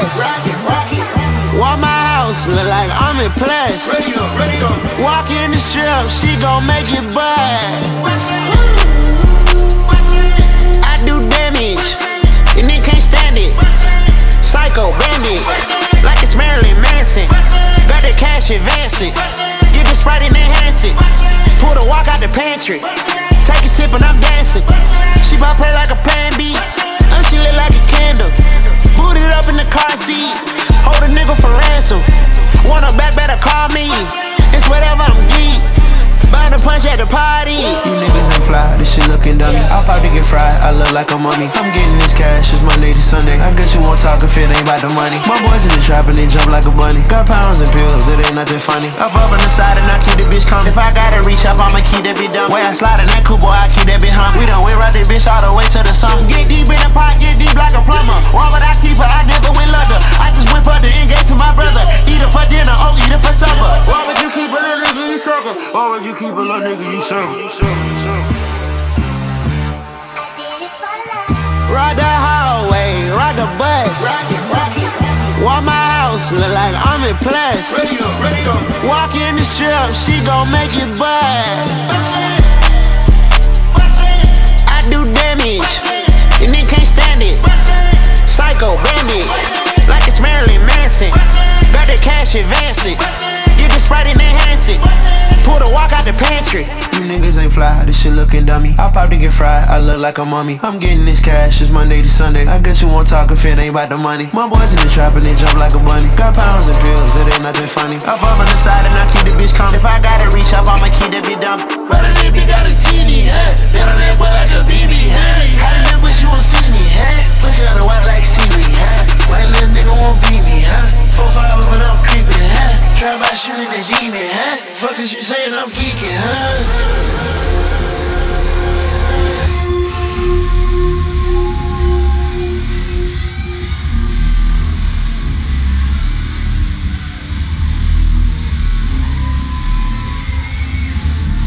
best. Walk my house, look like I'm in place. Walk in the strip, she gon' make it buzz. I do damage, and they can't stand it. Psycho bandit, like it's Marilyn Manson. Got the cash advancing, get the Sprite and enhance it. Pull the walk out the pantry, take a sip and I'm dancing. She bout play like a pan B, she lit like a candle. Booted up in the car seat, hold a nigga for ransom. Want her back, better call me. It's whatever, I'm geek. Buying a punch at the party. You niggas ain't fly, this shit looking dummy. I'll probably get fried, I look like a mummy. I'm getting this cash, it's Monday to Sunday. I guess you won't talk if it ain't about the money. My boys in the trap and they jump like a bunny. Got pounds and pills, it ain't nothing funny. Up on the side and I keep the bitch coming. If I gotta reach up, I'ma keep that bitch dumb. Way I slide in that coupe, boy, I keep that bitch hum. We done went right that bitch all the way to the sun. Get deep in the pot, get deep like a plumber. Why would I keep her? I never went London. I just went for the end game to my brother. Eat her for dinner, oh, eat her for supper. Why would you keep a little nigga, you sucker? Why would you keep a little nigga, you sucker? Ride the hallway, ride the bus. Walk my house, look like I'm in place. Walk in the strip, she gon' make it buzz. I do damage, and they can't stand it. Psycho bandit, like it's Marilyn Manson. Got the cash advancing, get the Sprite and enhance it. Pull the walk out the pantry. You niggas ain't fly, this shit looking dummy. I'll probably get fried, I look like a mummy. I'm getting this cash, it's Monday to Sunday. I guess you won't talk if it ain't about the money. My boys in the trap and they jump like a bunny. Got pounds and pills, it ain't nothing funny. Up on the side and I keep the bitch coming. If I gotta reach up, I'ma keep that bitch dumb. Brother, that bitch got a TV, huh? Bet on that boy like a BB, huh? How you wish you won't see me, huh? Push it on the white like seaweed, huh? White little nigga won't beat me, huh? 4-5 when I'm creeping, huh? Try by shooting the genie, huh? Fuck is you saying I'm geeking, huh?